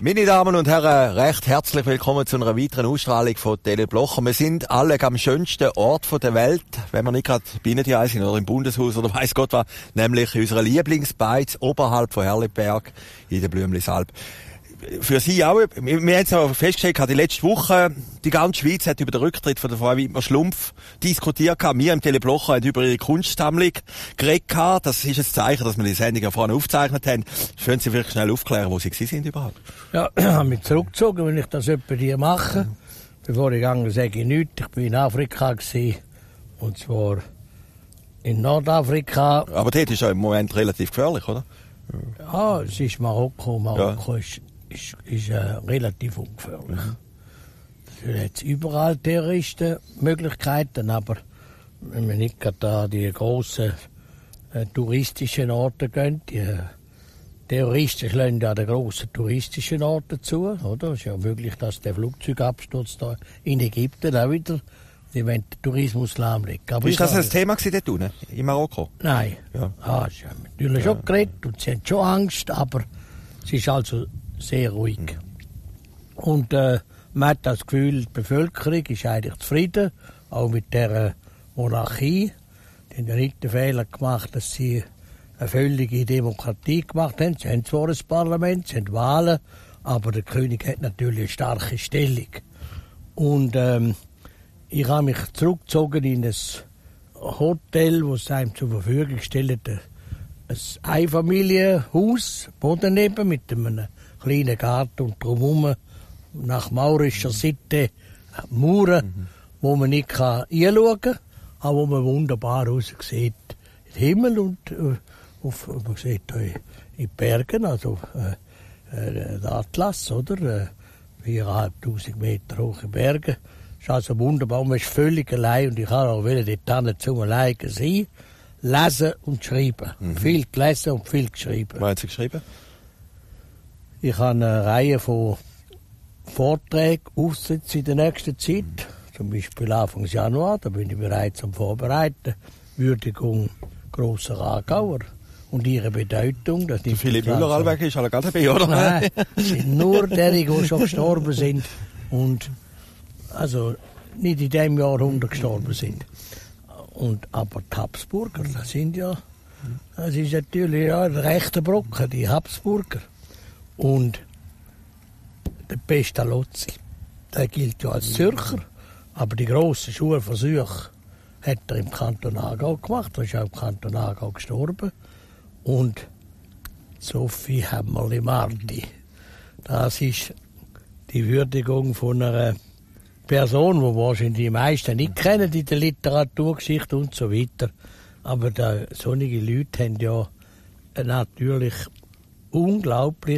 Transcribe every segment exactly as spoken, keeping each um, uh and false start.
Meine Damen und Herren, recht herzlich willkommen zu einer weiteren Ausstrahlung von Tele Blocher. Wir sind alle am schönsten Ort der Welt, wenn wir nicht gerade bei Ihnen hier sind oder im Bundeshaus oder weiss Gott was, nämlich unserer Lieblingsbeiz oberhalb von Herliberg in der Blümlisalp. Für Sie auch, wir, wir haben es ja festgestellt, die letzte Woche, die ganze Schweiz hat über den Rücktritt von der Frau Wittmer-Schlumpf diskutiert. Wir im Tele Blocher haben über ihre Kunstsammlung geredet. Das ist ein Zeichen, dass wir die Sendung ja vorhin aufgezeichnet haben. Können Sie vielleicht schnell aufklären, wo Sie sind überhaupt? Ja, ich habe mich zurückgezogen, wenn ich das etwa hier mache. Bevor ich gehe, sage ich nichts. Ich war in Afrika gewesen, und zwar in Nordafrika. Aber dort ist ja im Moment relativ gefährlich, oder? Ja, es ist Marokko. Marokko ja. ist, ist, ist äh, relativ ungefährlich. Mhm. Es hat überall Terroristenmöglichkeiten, aber wenn man nicht gerade da die grossen äh, touristischen Orte gehen, die äh, Terroristen schlagen ja den grossen touristischen Orten zu, oder? Es ist ja möglich, dass der Flugzeugabsturz da in Ägypten auch wieder, die wollen den Tourismus lahmlegen. Aber ist das ein Thema gewesen dort unten, in Marokko? Nein. Ja. Ah, sie haben natürlich ja. schon geredet und sie haben schon Angst, aber es ist also sehr ruhig. Mhm. Und äh, man hat das Gefühl, die Bevölkerung ist eigentlich zufrieden, auch mit der Monarchie. Die haben ja nicht den Fehler gemacht, dass sie eine völlige Demokratie gemacht haben. Sie haben zwar ein Parlament, sie haben Wahlen, aber der König hat natürlich eine starke Stellung. Und ähm, ich habe mich zurückgezogen in ein Hotel, das einem zur Verfügung gestellt hat. Ein Einfamilienhaus, Boden neben, mit einem kleinen Garten und drumherum nach maurischer Seite Mauern, mhm. wo man nicht reinschauen kann, aber wo man wunderbar raus sieht. Den Himmel und äh, auf, man sieht in die Bergen, also äh, äh, der Atlas, oder? Äh, viertausendfünfhundert Meter hohe Berge. Das ist also wunderbar, man ist völlig allein und ich kann auch dort zum allein sein, lesen und schreiben. Mhm. Viel gelesen und viel geschrieben. Was haben Sie geschrieben? Ich habe eine Reihe von Vorträgen aufgesetzt in der nächsten Zeit. Mhm. Zum Beispiel Anfang Januar, da bin ich bereits am Vorbereiten. Würdigung grosser Aargauer und ihre Bedeutung. Das der Philipp Müller-Allweg ist alle gerade dabei, oder? Nein, sind nur diejenigen, die schon gestorben sind und also nicht in diesem Jahrhundert gestorben sind. Und, aber die Habsburger, das sind ja, das ist natürlich ja, ein rechter Brocken, die Habsburger. Und der Pestalozzi, der gilt ja als Zürcher, aber die grossen Schulversuche hat er im Kanton Aargau gemacht, er ist auch im Kanton Aargau gestorben. Und Sophie Hämmerli-Marti, das ist die Würdigung von einer Person, die wahrscheinlich die meisten nicht kennen in der Literaturgeschichte und so weiter. Aber da, solche Leute haben ja natürlich unglaublich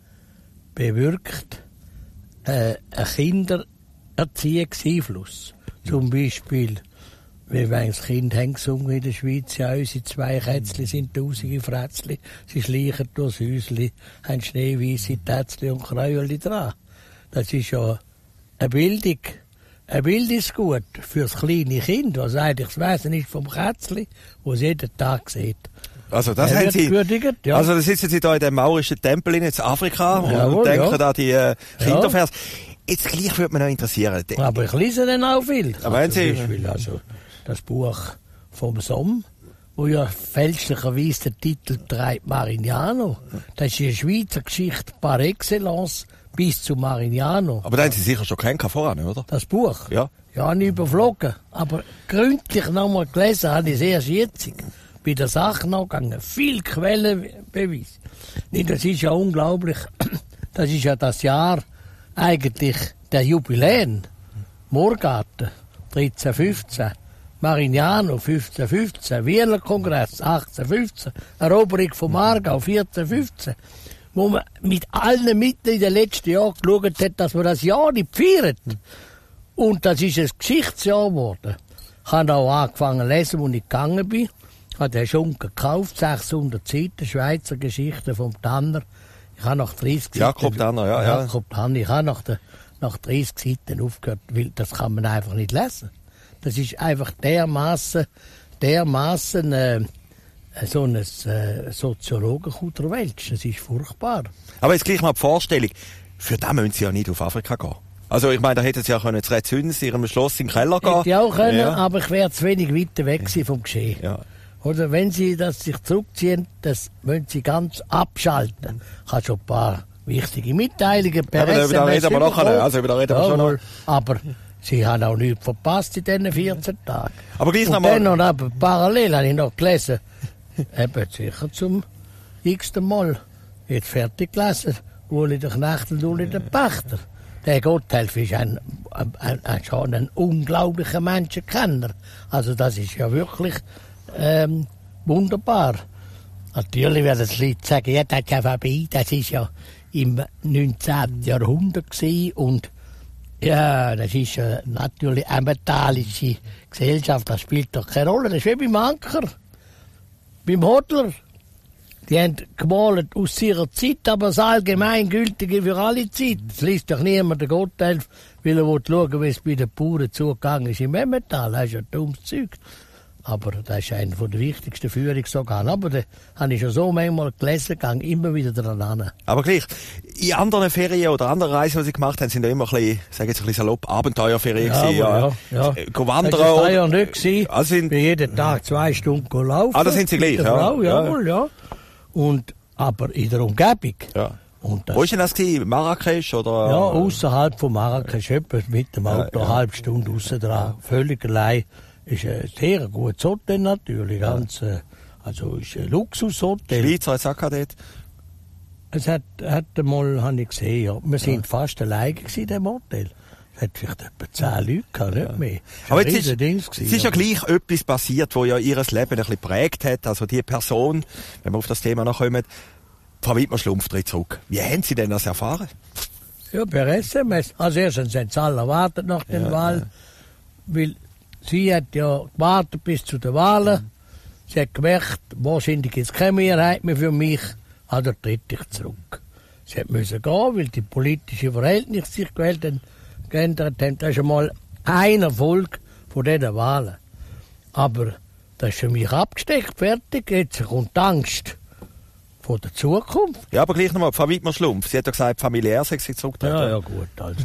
bewirkt äh, einen Kindererziehungseinfluss. Zum Beispiel, wie wenn das Kind haben gesungen in der Schweiz, ja, unsere zwei Kätzchen sind tausende Frätzli, sie schleichen durchs Häusli, haben schneeweisse Tätzli und Kräueli dran. Das ist ja eine Bildung, ein Bildungsgut für das kleine Kind, was eigentlich das Wesen ist vom Kätzli, das es jeden Tag sieht. Also das haben Sie, ja. Also da sitzen Sie da in dem maurischen Tempel in Afrika und Jawohl, denken ja. an die äh, Kindervers. Ja. Jetzt gleich würde mich noch interessieren. Aber ich lese dann auch viel. Aber also, Sie Beispiel, also das Buch vom Somm, wo ja fälschlicherweise den Titel trägt Marignano. Das ist eine Schweizer Geschichte par excellence bis zu Marignano. Aber da haben Sie sicher schon kennen vorher, oder? Das Buch? Ja. Ja, nicht überflogen. Aber gründlich nochmal gelesen habe ich es erst jetzt. Bei der Sache noch gegangen. Viel Quellenbeweis. Nee, das ist ja unglaublich. Das ist ja das Jahr eigentlich der Jubiläen. Morgarten dreizehn fünfzehn. Marignano fünfzehn fünfzehn. Wiener Kongress achtzehn fünfzehn. Eroberung vom Aargau vierzehn fünfzehn. Wo man mit allen Mitteln in den letzten Jahren geschaut hat, dass man das Jahr nicht feiert. Und das ist ein Geschichtsjahr geworden. Ich habe auch angefangen zu lesen, als ich gegangen bin. Ich habe den Schunken gekauft, sechshundert Seiten, Schweizer Geschichte vom Tanner. Ich habe nach dreißig Seiten... Jakob Tanner, ja. ja. Jakob Tanner. Ich habe nach, der, nach dreißig Seiten aufgehört, weil das kann man einfach nicht lesen. Das ist einfach dermaßen, dermaßen äh, so ein äh, Soziologenkuterwelsch. Das ist furchtbar. Aber jetzt gleich mal die Vorstellung. für das müssen sie ja nicht auf Afrika gehen. Also ich meine, da hätten sie ja können zu Rezüns, ihrem Schloss in den Keller gehen. Hätte ich auch können, ja. aber ich wäre zu wenig weiter weg ja. vom Geschehen. Ja. Oder wenn sie das sich zurückziehen, das müssen sie ganz abschalten. Ich habe schon ein paar wichtige Mitteilungen per ja, S M S da reden wir nachher, also über da reden wir ja, schon noch. Aber sie haben auch nichts verpasst in diesen vierzehn Tagen. Aber gleich und nochmal. dann noch parallel habe ich noch gelesen, eben sicher zum x-ten Mal, jetzt fertig gelesen, Uli der Knecht und Uli der Pächter. Der Gotthelf ist ein, ein, ein, ein, schon ein unglaublicher Menschenkenner. Also das ist ja wirklich ähm, wunderbar. Natürlich werden die Leute sagen, ja, das ist ja vorbei, das ist ja im neunzehnten Jahrhundert gewesen und ja, das ist ja natürlich eine metallische Gesellschaft, das spielt doch keine Rolle. Das ist wie beim Anker, beim Hodler. Die haben gemalt aus ihrer Zeit, aber das Allgemeingültige für alle Zeit. Es liest doch niemand den Gotthelf, weil er schauen will, wie es bei den Bauern zugegangen ist im Emmental. Das ist ja dummes Zeug. Aber das ist einer der wichtigsten Führungsorgane. Aber da habe ich schon so manchmal gelesen, gehe immer wieder dran an. Aber gleich, in anderen Ferien oder anderen Reisen, die Sie gemacht haben, sind ja immer ein bisschen, sage jetzt ein bisschen salopp, Abenteuerferien ja, gewesen. Ja, ja. ja. Go wandern. Das war ja nicht gewesen. Also sind, bin jeden Tag zwei Stunden laufen. Ah, das sind Sie gleich, ja. Frau, ja. Jawohl, ja. Und, aber in der Umgebung. Ja. Und das, wo ist denn das gewesen? Marrakesch oder? Ja, außerhalb von Marrakesch, etwa mit dem Auto, ja, ja. eine halbe Stunde aussen dran. Völlig allein. Ist ein sehr gutes Hotel natürlich, ganz, äh, also ist ein Luxushotel. Schweizer hat es auch dort? Es hat, hat einmal, habe ich gesehen, ja. Wir sind ja. fast alleine in diesem Hotel. Es hat vielleicht etwa zehn Leute gehabt, nicht mehr. Aber jetzt ist, Dings gewesen, es ist ja gleich etwas passiert, das ja ihr Leben ein bisschen geprägt hat. Also die Person, wenn wir auf das Thema noch kommen, Frau Wittmer-Schlumpf tritt zurück. Wie haben Sie denn das erfahren? Ja, per S M S. Als erstes haben sie alle erwartet nach der ja, Wahl, ja. weil sie hat ja gewartet bis zu den Wahlen. Sie hat gemerkt, wahrscheinlich gibt es keine Mehrheit mehr für mich, also tritt ich zurück. Sie hat müssen gehen, weil die politischen Verhältnisse sich gewählt haben, geändert haben. Das ist einmal ein Erfolg von diesen Wahlen. Aber das ist für mich abgesteckt, fertig. Jetzt kommt die Angst vor der Zukunft. Ja, aber gleich nochmal, Frau Wittmer-Schlumpf, sie hat ja gesagt, familiär sei sie zurückgetreten. Ja, ja, gut, also.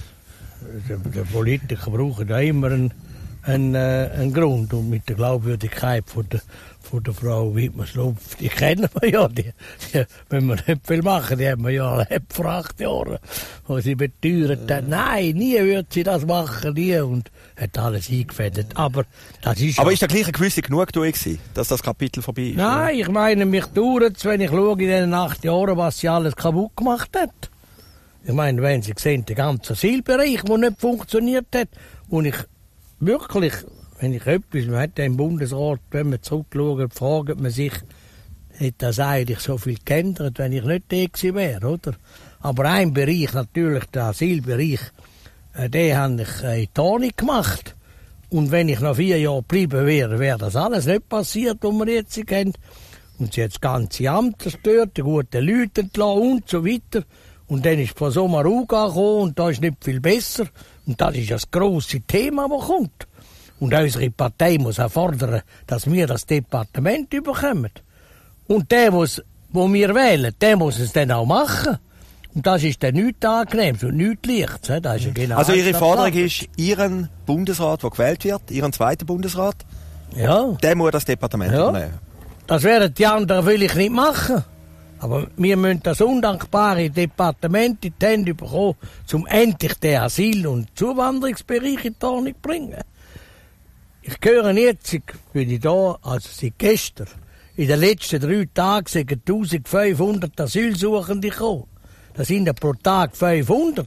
Der Politiker brauchen ja immer einen, einen, äh, einen Grund. Und mit der Glaubwürdigkeit von der, von der Frau Wittmer-Schlumpf, die kennen wir ja. Die, die, wenn wir nicht viel machen, die haben wir ja erlebt vor acht Jahren. Wo sie beteuert hat, nein, nie wird sie das machen, nie. Und hat alles eingefädelt. Aber das ist Aber ja, ist da gleich eine gewisse Genugtuung gewesen, dass das Kapitel vorbei ist? Nein, oder? Ich meine, mich dauert es, wenn ich schaue in diesen acht Jahren, was sie alles kaputt gemacht hat. Ich meine, wenn Sie sehen, der ganze Asylbereich, der nicht funktioniert hat, und ich wirklich, wenn ich etwas, man hat ja im Bundesrat, wenn man zurückschaut, fragt man sich, hätte das eigentlich so viel geändert, wenn ich nicht da gewesen wäre, oder? Aber ein Bereich, natürlich der Asylbereich, äh, den habe ich äh, in die Ordnung gemacht. Und wenn ich noch vier Jahre geblieben wäre, wäre das alles nicht passiert, was wir jetzt kennen. Und sie hat das ganze Amt zerstört, die guten Leute entlassen und so weiter. Und dann ist von Sommaruga gekommen und da ist nicht viel besser. Und das ist das grosse Thema, das kommt. Und unsere Partei muss auch fordern, dass wir das Departement überkommen. Und der, was, wo wir wählen, der muss es dann auch machen. Und das ist dann nichts Angenehmes und nichts Leichtes. Das ist ja genau also Ihre Forderung ist, Ihren Bundesrat, der gewählt wird, Ihren zweiten Bundesrat, ja. der muss das Departement ja. übernehmen. Das werden die anderen will ich nicht machen. Aber wir müssen das undankbare Departement in die Hände bekommen, um endlich den Asyl- und Zuwanderungsbereich in die Ordnung zu bringen. Ich höre jetzt, ich bin ich da, also seit gestern, in den letzten drei Tagen sind eintausendfünfhundert Asylsuchende gekommen. Das sind ja pro Tag fünfhundert.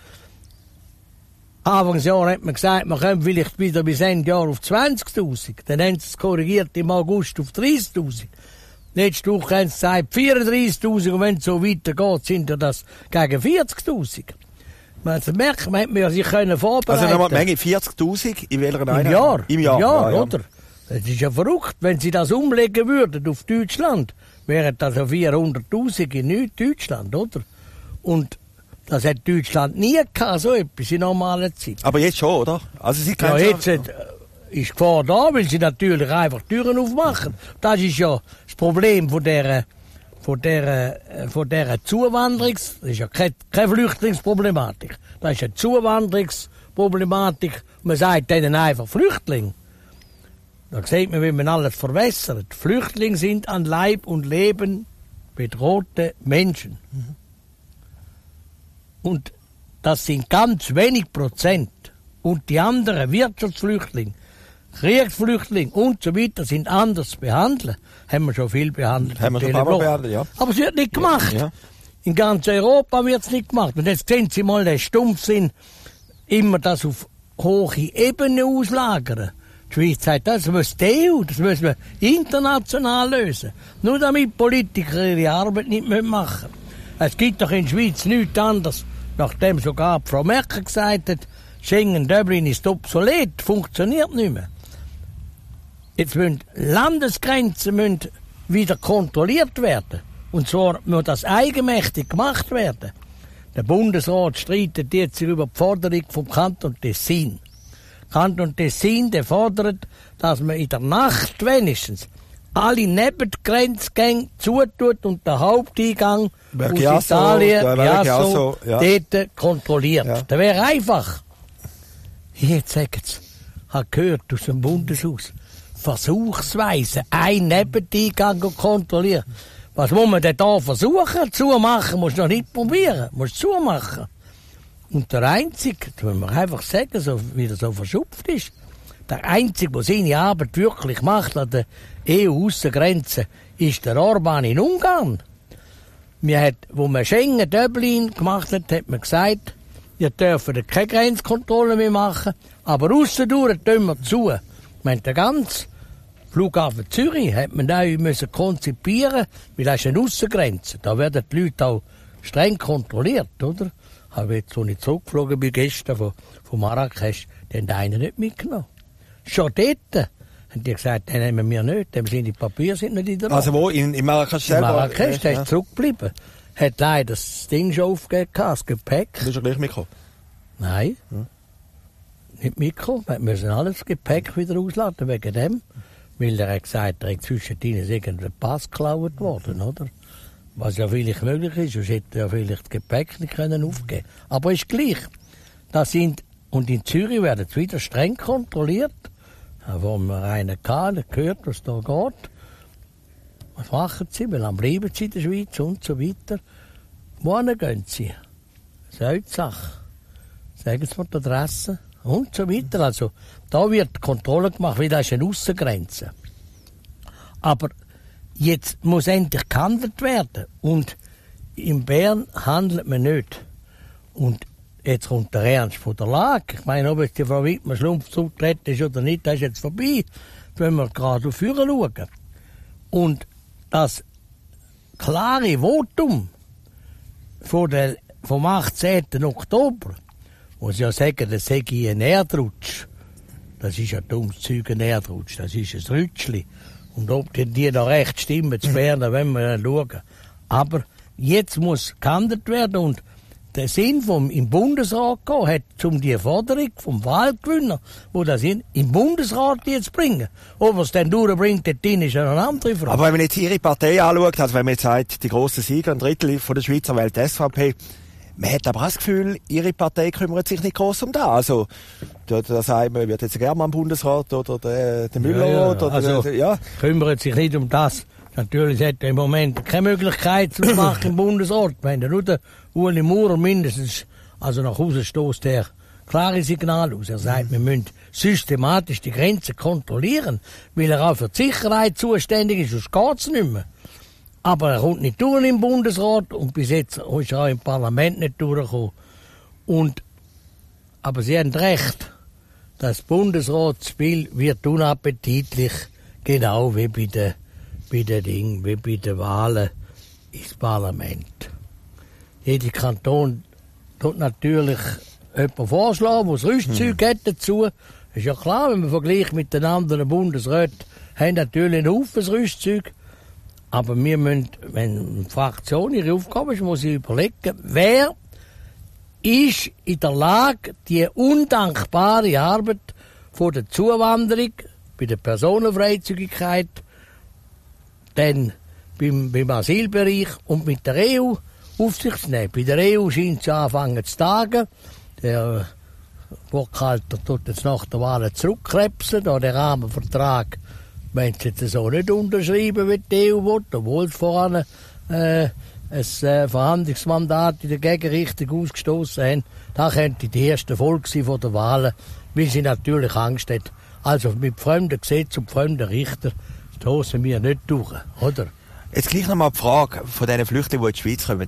Anfangsjahr hat man gesagt, man kommt vielleicht wieder bis Ende Jahr auf zwanzigtausend. Dann haben sie es korrigiert im August auf dreißigtausend. Letzte Woche haben sie gesagt vierunddreißigtausend und wenn es so weitergeht, sind ja das gegen vierzigtausend. Man merkt, man hätte sich können vorbereiten. Also nochmal die Menge vierzigtausend in welcher Einheit? Im Jahr. Im Jahr, Im Jahr ja, ja. oder? Das ist ja verrückt. Wenn sie das umlegen würden auf Deutschland, wären das ja vierhunderttausend in Deutschland, oder? Und das hat Deutschland nie gehabt, so etwas in normaler Zeit. Aber jetzt schon, oder? Also Sie ja, jetzt hat, ist Gefahr da, weil sie natürlich einfach Türen aufmachen. Das ist ja das Problem von der, von dieser, von dieser Zuwanderungs... Das ist ja keine, keine Flüchtlingsproblematik. Das ist eine Zuwanderungsproblematik. Man sagt denen einfach Flüchtling. Da sieht man, wie man alles verwässert. Flüchtlinge sind an Leib und Leben bedrohte Menschen. Mhm. Und das sind ganz wenig Prozent. Und die anderen, Wirtschaftsflüchtlinge, Kriegsflüchtlinge und so weiter, sind anders behandelt. Haben wir schon viel behandelt. Haben wir schon ein paar behandelt, ja. Aber es wird nicht gemacht. Ja, ja. In ganz Europa wird es nicht gemacht. Und jetzt sehen Sie mal den Stumpfsinn, immer das auf hohe Ebene auslagern. Die Schweiz sagt, das muss die E U, das müssen wir international lösen. Nur damit Politiker ihre Arbeit nicht machen müssen. Es gibt doch in der Schweiz nichts anderes, nachdem sogar Frau Merkel gesagt hat, Schengen-Dublin ist obsolet, funktioniert nicht mehr. Jetzt müssen Landesgrenzen müssen wieder kontrolliert werden. Und zwar muss das eigenmächtig gemacht werden. Der Bundesrat streitet jetzt über die Forderung vom Kanton Tessin. Kanton Tessin, der fordert, dass man in der Nacht wenigstens alle Nebengrenzgänge zutut und den Haupteingang aus Italien, Chiasso, ja. dort kontrolliert. Ja. Das wäre einfach. Jetzt sagen sie, ich habe gehört aus dem Bundeshaus, versuchsweise einen Nebeneingang kontrollieren. Was muss man denn da versuchen? Zumachen musst du noch nicht probieren, musst zumachen. Und der Einzige, das muss man einfach sagen, so, wie er so verschupft ist, der Einzige, der seine Arbeit wirklich macht an der E U-Aussengrenze, ist der Orban in Ungarn. Wir hat, wo man Schengen, Dublin gemacht hat, hat man gesagt, wir dürfen keine Grenzkontrolle mehr machen, aber aussendurch tun wir zu. Wir haben den ganzen Flughafen Zürich hat man neu müssen konzipieren, weil das ist eine Aussengrenze. Da werden die Leute auch streng kontrolliert, oder? Ich habe jetzt, als ich zurückgeflogen bin, gestern von, von Marrakesch, den haben einen nicht mitgenommen. Schon dort haben die gesagt, den nehmen wir nicht, dem sind die Papiere sind nicht in der Ordnung. Also wo? In, in Marrakesch selber? In Marrakesch, der ja. ist zurückgeblieben. Hat leider das Ding schon aufgegeben, das Gepäck. Du bist ja gleich mitgekommen? Nein, hm. nicht mitgekommen. Wir müssen alles Gepäck wieder ausladen wegen dem. Weil er hat gesagt, er hat zwischen ihnen irgendein Pass geklaut worden, oder? Was ja vielleicht möglich ist, sonst hätte er ja vielleicht das Gepäck nicht können aufgeben. Aber ist gleich. Das sind, und in Zürich werden sie wieder streng kontrolliert. Da haben wir einen gehabt, der gehört, was da geht. Was machen sie? Wie lange bleiben sie in der Schweiz und so weiter? Wohin gehen sie? Salzach. Sagen sie mir die Adresse. Und so weiter. Also, da wird Kontrolle gemacht, weil das ist eine Aussengrenze. Aber jetzt muss endlich gehandelt werden. Und in Bern handelt man nicht. Und jetzt kommt der Ernst von der Lage. Ich meine, ob jetzt die Frau Wittmann Schlumpf zugetreten ist oder nicht, das ist jetzt vorbei. Wenn wir gerade auf Führer schauen. Und das klare Votum von der, vom achtzehnten Oktober, wo sie ja sagen, das sei ein Erdrutsch. Das ist ja dummes Zeug, ein Erdrutsch. Das ist ein Rutschli. Und ob die, die da recht stimmen, zu werden, wenn wir schauen. Aber jetzt muss gehandelt werden. Und der Sinn vom im Bundesrat gehen, hat um die Forderung vom Wahlgewinner, wo das in, im Bundesrat jetzt bringen. Ob er es dann durchbringt, dort drin ist ja eine andere Frage. Aber wenn man jetzt Ihre Partei anschaut, also wenn man jetzt sagt, die grossen Sieger, ein Drittel von der Schweizer Welt, S V P, man hat aber auch das Gefühl, Ihre Partei kümmert sich nicht gross um das. Also, da, da sagt man, wird jetzt gerne am Bundesrat oder der, der Müller ja, ja. oder also, der, ja. kümmert sich nicht um das. Natürlich hat er im Moment keine Möglichkeit zu machen im Bundesrat. Wenn der nur der Ueli Maurer mindestens, also nach Hause stößt er klare Signale aus. Er sagt, wir müssen systematisch die Grenzen kontrollieren, weil er auch für die Sicherheit zuständig ist, sonst geht's nicht mehr. Aber er kommt nicht durch im Bundesrat und bis jetzt ist er auch im Parlament nicht durchgekommen. Und, aber Sie haben recht, das Bundesratsspiel wird unappetitlich, genau wie bei den, bei den Dingen, wie bei den Wahlen ins Parlament. Jeder Kanton tut natürlich jemanden vorschlagen, der das Rüstzeug hm. hat dazu. Ist ja klar, wenn man vergleicht mit den anderen Bundesräten, haben natürlich ein Haufen Rüstzeug. Aber wir müssen, wenn eine Fraktion ihre Aufgabe ist, muss sie überlegen, wer ist in der Lage, die undankbare Arbeit von der Zuwanderung bei der Personenfreizügigkeit dann beim, beim Asylbereich und mit der E U Aufsicht zu nehmen. Bei der E U scheint es anfangen zu tagen. Der Burkhalter tut jetzt nach der Wahl zurückkrebsen, da der Rahmenvertrag, wenn sie jetzt so nicht unterschreiben, wie die E U will, obwohl sie voran äh, ein äh, Verhandlungsmandat in der Gegenrichtung ausgestoßen haben. Da könnte die erste Folge sein von der Wahlen, weil sie natürlich Angst hat. Also mit fremden Gesetzen und fremden Richtern stoßen wir nicht durch, oder? Jetzt gleich nochmal die Frage von diesen Flüchtlingen, die in die Schweiz kommen.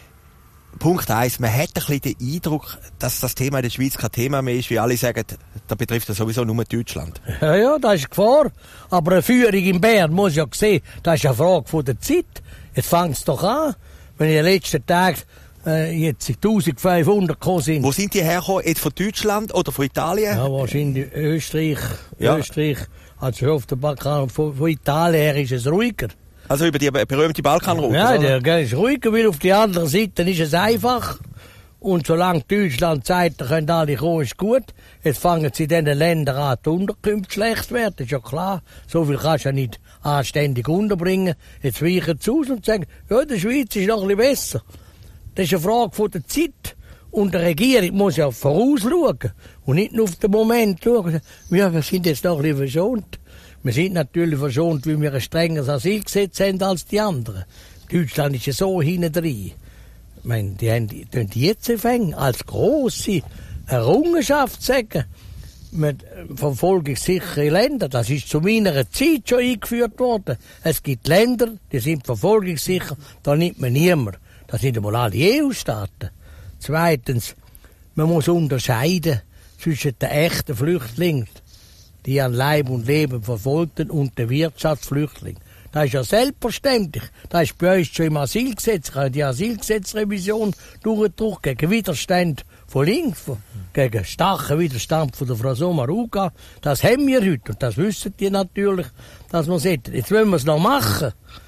Punkt eins, man hat ein bisschen den Eindruck, dass das Thema in der Schweiz kein Thema mehr ist, wie alle sagen, da betrifft das sowieso nur Deutschland. Ja, ja, das ist Gefahr. Aber eine Führung in Bern muss ja sehen, das ist eine Frage von der Zeit. Jetzt fängt es doch an, wenn in den letzten Tagen äh, jetzt eintausendfünfhundert gekommen sind. Wo sind die hergekommen? Jetzt von Deutschland oder von Italien? Ja, wahrscheinlich Österreich. Ja. Österreich, also auf der Balkan, von, von Italien her ist es ruhiger. Also über die berühmte Balkanroute? Ja, oder? der ist ruhiger, weil auf der anderen Seite ist es einfach. Und solange Deutschland sagt, da können alle kommen, ist gut. Jetzt fangen sie in diesen Ländern an, die Unterkünfte schlecht werden, das ist ja klar. So viel kannst du ja nicht anständig unterbringen. Jetzt weichen sie aus und sagen, ja, die Schweiz ist noch ein bisschen besser. Das ist eine Frage von der Zeit. Und die Regierung muss ja vorausschauen. Und nicht nur auf den Moment schauen. Ja, wir sind jetzt noch ein bisschen verschont. Wir sind natürlich verschont, weil wir ein strengeres Asylgesetz haben als die anderen. Deutschland ist ja so hinten drin. Ich meine, die haben die, die jetzt anfangen, als grosse Errungenschaft sagen, mit verfolgungssichere Länder. Das ist zu meiner Zeit schon eingeführt worden. Es gibt Länder, die sind verfolgungssicher, da nimmt man niemand. Das sind einmal alle E U-Staaten. Zweitens, man muss unterscheiden zwischen den echten Flüchtlingen, die an Leib und Leben verfolgten, und den Wirtschaftsflüchtlingen. Das ist ja selbstverständlich. Das ist bei uns schon im Asylgesetz. Ich habe die Asylgesetzrevision durchgedrückt gegen Widerstand von links, gegen starken Widerstand von der Frau Sommaruga. Das haben wir heute und das wissen die natürlich, dass wir es hätten. Jetzt wollen wir es noch machen.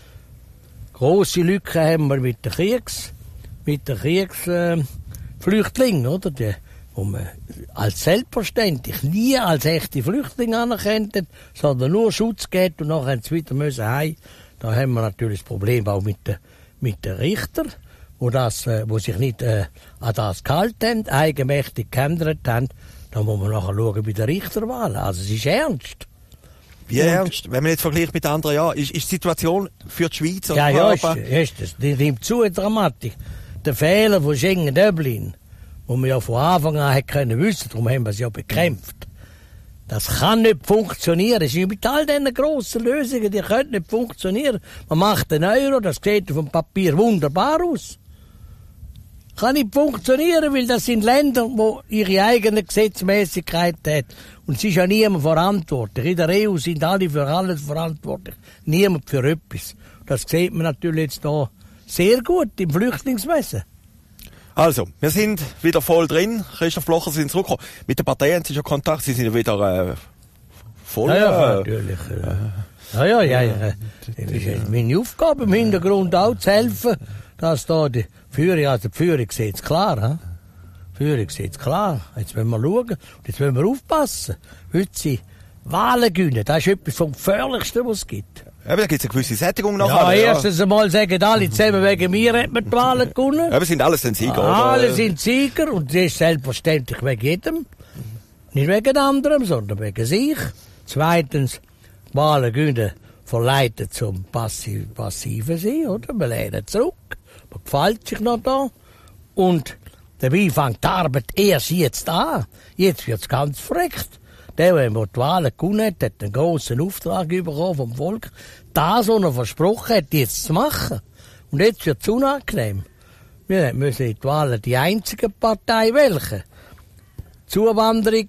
Grosse Lücken haben wir mit den Kriegs, mit den Kriegsflüchtlingen, äh, oder? Die, wo man als selbstverständlich nie als echte Flüchtlinge anerkennt, sondern nur Schutz gibt und nachher sie wieder müssen heim. Da haben wir natürlich das Problem auch mit den, mit den Richtern, wo, das, äh, wo sich nicht äh, an das gehalten haben, eigenmächtig geändert haben. Da muss man nachher schauen bei der Richterwahl. Also es ist ernst. Wie und, ernst? Wenn man jetzt vergleicht mit anderen Jahren, ist, ist die Situation für die Schweiz oder ja, für ja, Europa? Ja, ist das. Die nimmt zu in Dramatik. Der Fehler von Schengen-Dublin, wo wir ja von Anfang an hätten können wissen, darum haben wir es ja bekämpft. Das kann nicht funktionieren. Es ist mit all diesen grossen Lösungen, die können nicht funktionieren. Man macht einen Euro, das sieht auf dem Papier wunderbar aus. Kann nicht funktionieren, weil das sind Länder, die ihre eigene Gesetzmäßigkeit haben. Und es ist ja niemand verantwortlich. In der E U sind alle für alles verantwortlich. Niemand für etwas. Das sieht man natürlich jetzt hier sehr gut im Flüchtlingswesen. Also, wir sind wieder voll drin. Christoph Blocher sind zurückgekommen. Mit den Parteien haben Sie schon Kontakt? Sie sind wieder äh, voll. Ja, ja, äh, natürlich. Äh, ja, ja, ja, ja. Das ist meine Aufgabe im Hintergrund auch zu helfen, dass da die Führung, also die Führung sieht es klar, he? Die Führung sieht es klar. Jetzt müssen wir schauen und jetzt müssen wir aufpassen. Heute sind Wahlen gewinnen. Das ist etwas vom Gefährlichsten, was es gibt. Aber da gibt es eine gewisse Sättigung noch. Ja, erstens einmal sagen alle zusammen, wegen mir hat man die Wahlen gewonnen. Aber sind alles den Sieger, ah, oder? Alle sind Sieger und das ist selbstverständlich wegen jedem. Nicht wegen anderem, sondern wegen sich. Zweitens, die Wahlen gewinnen verleitet zum Passiv passiven Sein, oder? Man lehnt zurück, man gefällt sich noch da. Und dabei fängt die Arbeit erst jetzt an. Jetzt wird es ganz verreckt. Der, der die Wahlen gewonnen hat, hat einen grossen Auftrag bekommen vom Volk, das, was er versprochen hat, jetzt zu machen. Und jetzt wird es unangenehm. Wir müssen in die Wahlen die einzige Partei welche. Zuwanderung,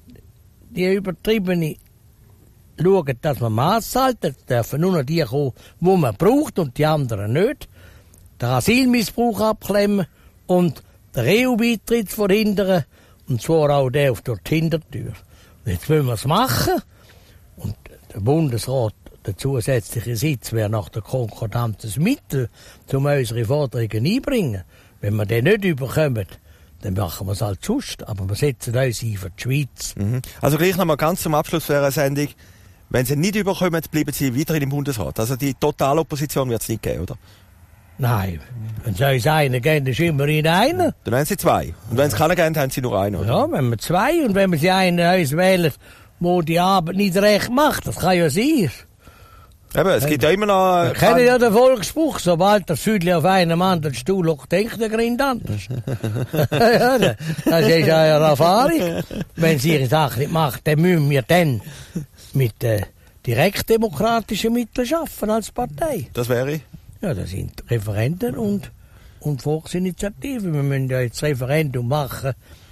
die übertriebene, schauen, dass man Mass halten. Es dürfen nur noch die kommen, die man braucht und die anderen nicht. Den Asylmissbrauch abklemmen und den E U-Beitritt verhindern. Und zwar auch der auf der Hintertür. Jetzt wollen wir es machen. Und der Bundesrat, der zusätzliche Sitz, wäre nach der Konkordanz ein Mittel, um unsere Forderungen einzubringen. Wenn wir den nicht überkommen, dann machen wir es halt sonst. Aber wir setzen uns ein für die Schweiz. Mhm. Also gleich nochmal ganz zum Abschluss für eine Sendung. Wenn sie nicht überkommen, bleiben sie weiterhin im Bundesrat. Also die Totalopposition wird es nicht geben, oder? Nein, wenn sie uns einen geben, dann ist immerhin einer. Dann haben sie zwei. Und wenn sie keinen geben, haben sie nur einen, oder? Ja, wenn wir zwei und wenn wir sie einen uns wählen, der die Arbeit nicht recht macht, das kann ja sein. Eben, es gibt ja immer noch... Wir kennen ja den Volksspruch, sobald das Füdli auf einem anderen Stuhl hockt, denkt der Grind anders. Ja, das ist ja eine Erfahrung. Wenn sie ihre Sache nicht macht, dann müssen wir dann mit äh, direktdemokratischen Mitteln arbeiten als Partei. Das wäre? Ja, das sind Referenden und, und Volksinitiativen. Wir müssen ja jetzt Referendum machen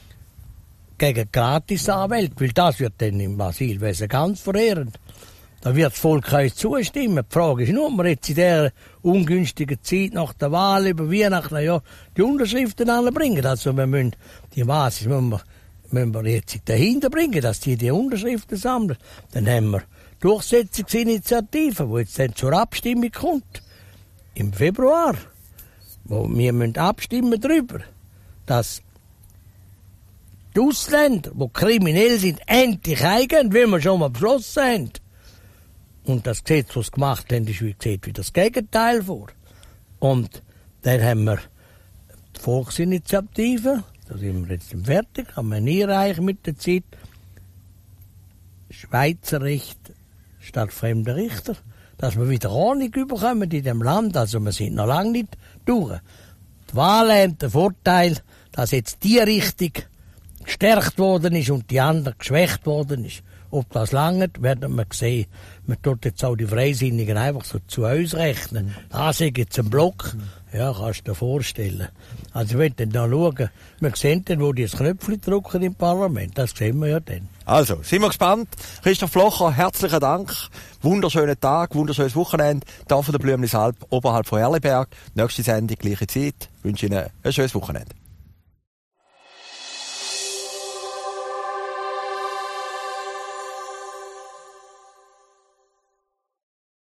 gegen Gratisanwälte, weil das wird dann im Asylwesen ganz verheerend. Da wird das Volk uns zustimmen. Die Frage ist nur, ob wir jetzt in dieser ungünstigen Zeit nach der Wahl über Weihnachten ja, die Unterschriften anbringen. Also wir müssen die Basis müssen wir, müssen wir jetzt dahinter bringen, dass die die Unterschriften sammeln. Dann haben wir Durchsetzungsinitiativen, die jetzt dann zur Abstimmung kommt. Im Februar. Wo wir müssen abstimmen darüber, dass die Ausländer, die kriminell sind, endlich eingehen, wie wir schon mal beschlossen haben. Und das Gesetz, das sie gemacht haben, ist wie gesagt wie das Gegenteil vor. Und dann haben wir die Volksinitiative, da sind wir jetzt fertig, haben wir nie erreicht mit der Zeit. Schweizer Recht statt fremder Richter. Dass wir wieder Ordnung bekommen in dem Land, also wir sind noch lange nicht durch. Die Wahlen haben den Vorteil, dass jetzt die Richtung gestärkt worden ist und die andere geschwächt worden ist. Ob das langt, werden wir sehen. Man tut jetzt auch die Freisinnigen einfach so zu uns rechnen. Da ist jetzt ein Block. Ja, kannst du dir vorstellen. Also wenn wir dann schauen, wir sehen dann, wo die das Knöpfchen drücken im Parlament. Das sehen wir ja dann. Also, sind wir gespannt. Christoph Blocher, herzlichen Dank. Wunderschönen Tag, wunderschönes Wochenende. Da von der Blümlisalp, oberhalb von Erlenberg. Nächste Sendung, gleiche Zeit. Ich wünsche Ihnen ein schönes Wochenende.